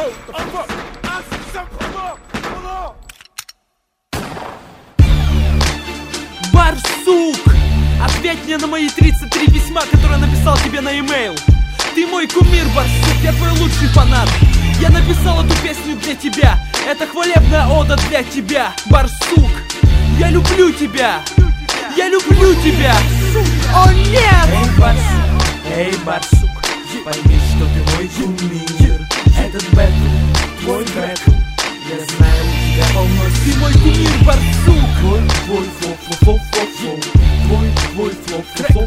Барсук, ответь мне на мои 33 письма, которые написал тебе на e-mail. Ты мой кумир, Барсук, я твой лучший фанат. Я написал эту песню для тебя. Это хвалебная ода для тебя, Барсук. Я люблю тебя. Я люблю тебя. О нет! Эй, Барсук, пойми, что ты мой кумир. Этот бэтл, твой бэтл. Я знаю, у тебя полно. Ты мой кумир, Барсук. Твой флоу. Твой флоу.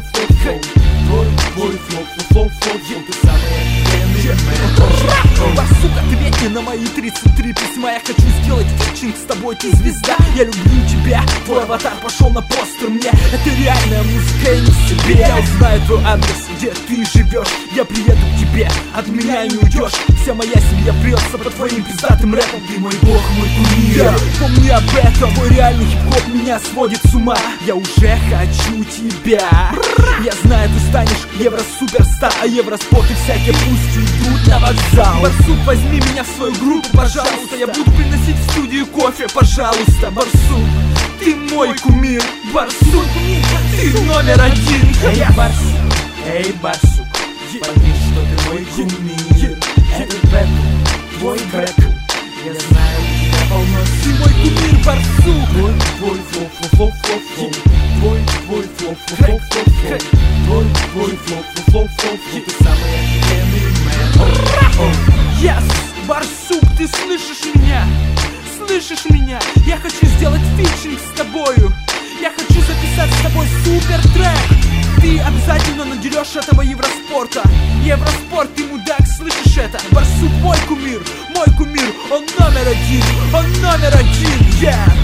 Ты самый офигенный мэн. Барсук, ответь мне на мои 33 письма. Я хочу сделать фичинг с тобой, ты звезда. Я люблю тебя, твой аватар пошел на постер мне. Это реальная музыка, я не себе. Я узнаю твой адрес, где ты живешь. Я приеду к тебе, от меня не уйдешь. Вся моя семья прется под твоим пиздатым рэпом. Ты мой бог, мой кумир. Помни об этом, твой реальный хип-хоп меня сводит с ума. Я уже хочу тебя. Я знаю, ты станешь евро-суперстар, а евроспорт и всякие пусть идут на вокзал. Барсук, возьми меня в свою группу, пожалуйста. Я буду приносить в студию кофе, пожалуйста. Барсук, ты мой кумир. Барсук, ты номер один. Эй, Барсук, пойми, что ты мой кумир. Этот бэтл, твой бэтл. Я знаю, у тебя полно. Ты мой кумир, Барсук. Твой флоу. Ты самый офигенный мэн. Yes, Барсук, ты слышишь меня? Слышишь меня? Я хочу сделать фичинг с тобою. Я хочу записать с тобой супер трек. Ты обязательно надерешь этого Евроспорта. Евроспорт, ты мудак, слышишь это? Барсук мой кумир, он номер один, yeah.